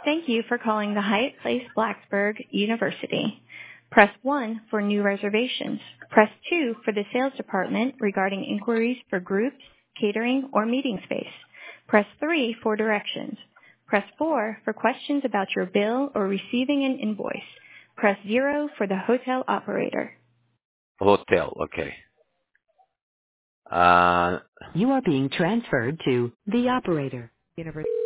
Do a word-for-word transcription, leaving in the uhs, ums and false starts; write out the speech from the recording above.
Thank you for calling the Hyatt Place Blacksburg University. Press one for new reservations. Press two for the sales department regarding inquiries for groups, catering, or meeting space. Press three for directions. Press four for questions about your bill or receiving an invoice. Press zero for the hotel operator. Hotel, okay. Uh, You are being transferred to the operator. University.